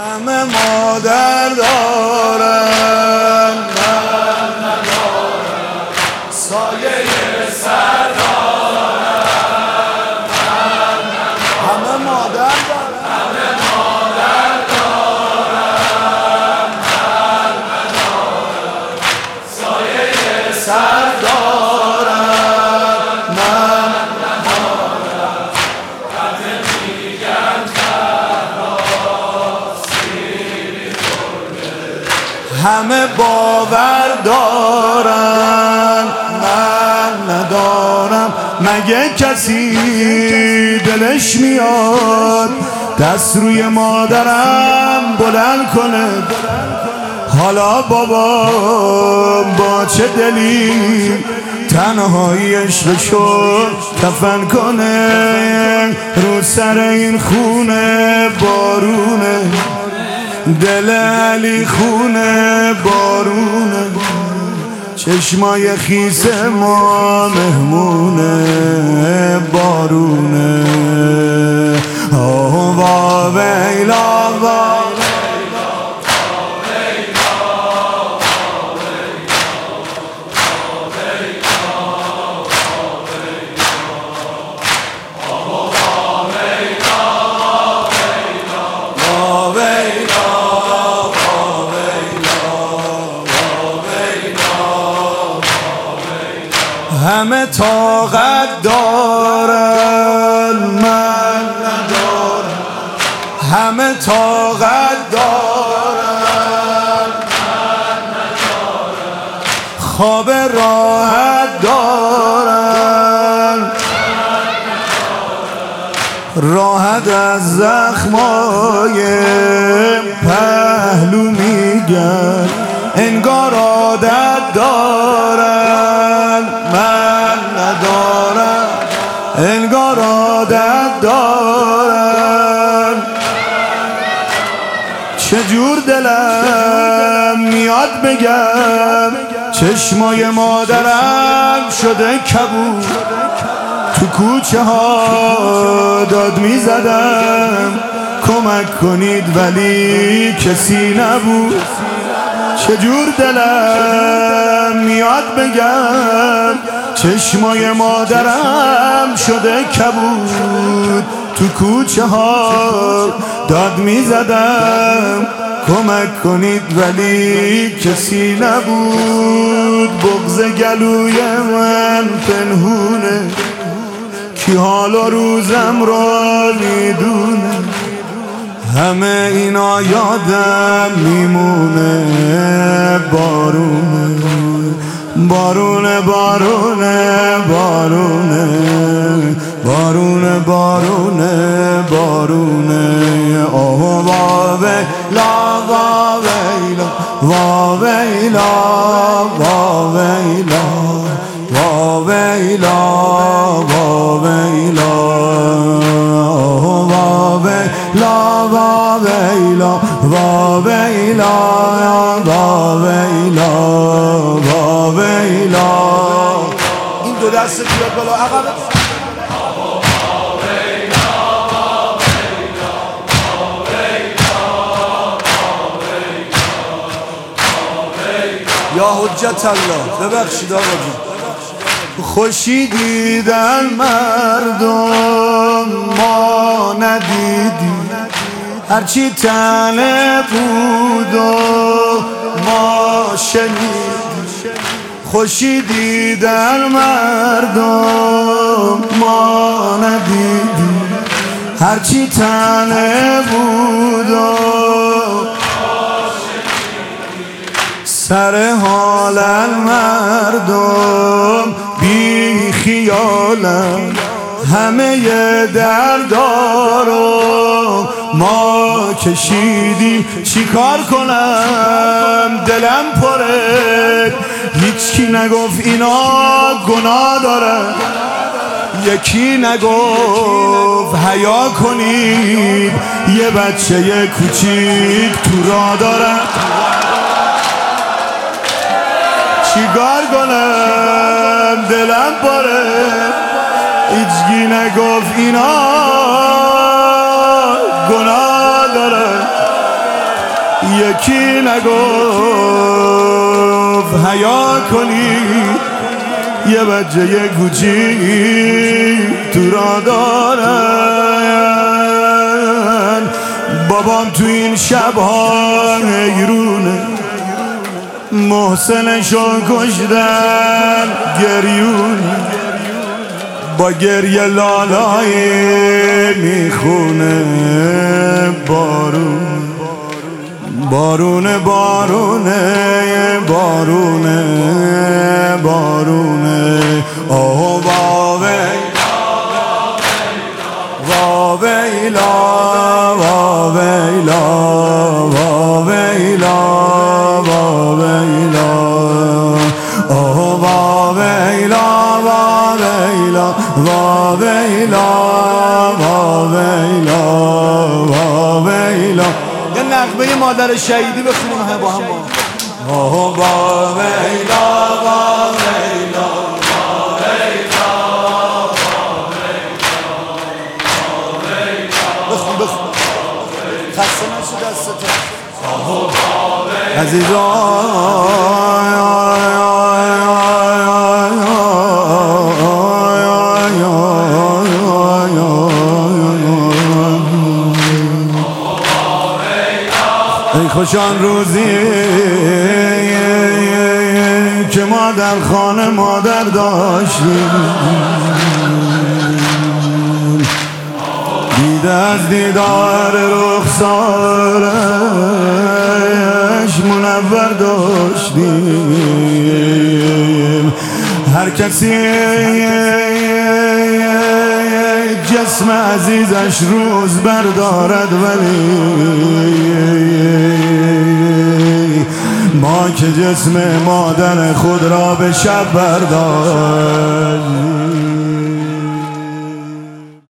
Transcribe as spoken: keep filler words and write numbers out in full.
همه مادر دارن، من ندارم. سایه سر دارم، من ندارم. همه مادر دارن، همه مادر دارم، من ندارم. سایه سر دارم، من ندارم. همه میگن همه باور دارن، من ندارم. مگه کسی دلش میاد دست روی مادرم بلند کنه؟ حالا بابا با چه دلی تنهایی عشقشو کفن کنه؟ رو سر این خونه بارونه، دل علی خونه بارونه، چشمای خیس ما مهمونه بارونه. آه وا ویلا وا همه طاقت دارن، من ندارم. همه طاقت دارن، من ندارم. خواب راحت دارن، من ندارم. راحت از زخمای پهلو میگن، انگار عادت دارن، من ندارم. انگار عادت دارن. چجور دلم میاد بگم چشمای مادرم شده کبود، تو کوچه ها داد میزدم کمک کنید ولی کسی نبود. چجور دلم میاد بگم چشمای مادرم شده کبود، تو کوچه ها داد میزدم کمک کنید ولی کسی نبود. بغض گلوی من پنهونه، کی حال و روزم را میدونه. همه اینا یادم میمونه بارونه بارونه بارونه بارونه بارونه بارونه بارونه. آه وا ویلا وا ویلا وا ویلا وا ویلا وا ویلا وا ویلا. آه وا ویلا وا ویلا وا ویلا وا ویلا وا ویلا. این دو دست بیاد بالا عقب. یا حجت الله ببخشید آقا جون. خوشی دیدن مردم ما ندیدیم، هرچی تنه بود و ما شنیدیم. خوشی دیدن مردم ما ندیدیم، هرچی تنه بود و سر حال مردم بی خیالم. همه دردارو ما کشیدیم، چی کار کنم دلم پره. هیچکی نگفت اینا گناه دارن، یکی نگفت حیا کنید یه بچه کوچیک تو راه دارن. چیکار کنم دلم پره، هیچکی نگفت اینا گناه داره. یکی نگفت حیا کنی یه بچه کوچیک تو را دارن. بابام تو این شبها حیرونه، محسنشو کشتن گریونه، با گریه لالای میخونه. بارون بارونه بارونه بارونه بارونه. آه واویلا واویلا واویلا واویلا واویلا. آه واویلا واویلا واویلا واویلا واویلا. یه نغمه مادر شهیدی بخونیم با هم. آه واویلا واویلا واویلا واویلا. بخون بخون خسته نشو دستت عزیزان. ای خوشان روزی که ما در خانه مادر داشتیم، دیده از دیدار رخسارش منور داشتیم. هر کسی جسم عزیزش روز بردارد، ولی ما که جسم مادر خود را به شب برداشت.